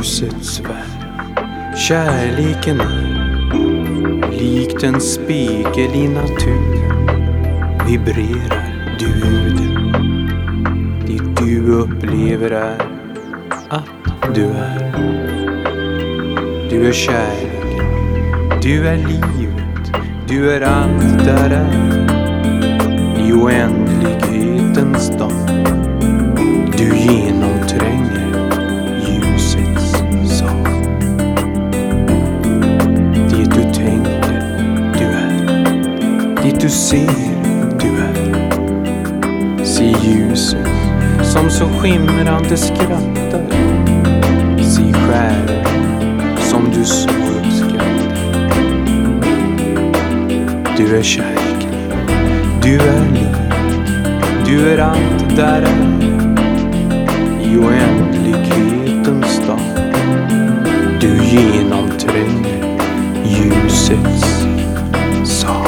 ljusets värld. Kärleken är likt en spegel i naturen. Vibrerar du ur den. Det du upplever är att du är. Du är kärleken, du är livet, du är allt där är. I oändlighetens dag du genomtränger ljusets sal. Det du tänker, du är. Det du ser, du är. Se ljuset som så skimrande skrattar. Se skären som du så uppskattar. Du är kärleken, du är liv, du är allt där är. I oändlighetens dag du genomtränger ljusets sal.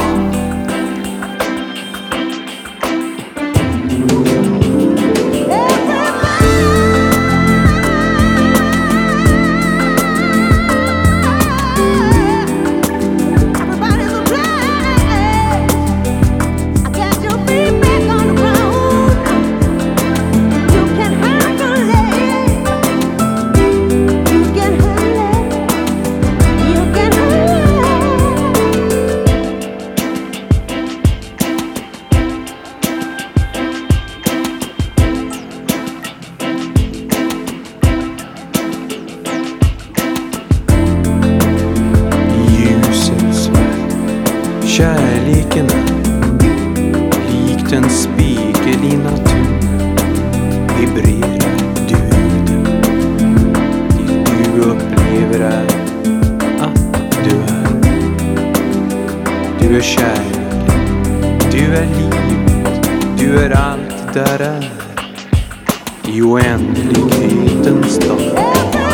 Kärleken är likt en spegel i naturen. Vibrerar du ur den. Det du upplever är att du är. Du är kärleken, du är livet, du är allt där är. I oändlighetens dag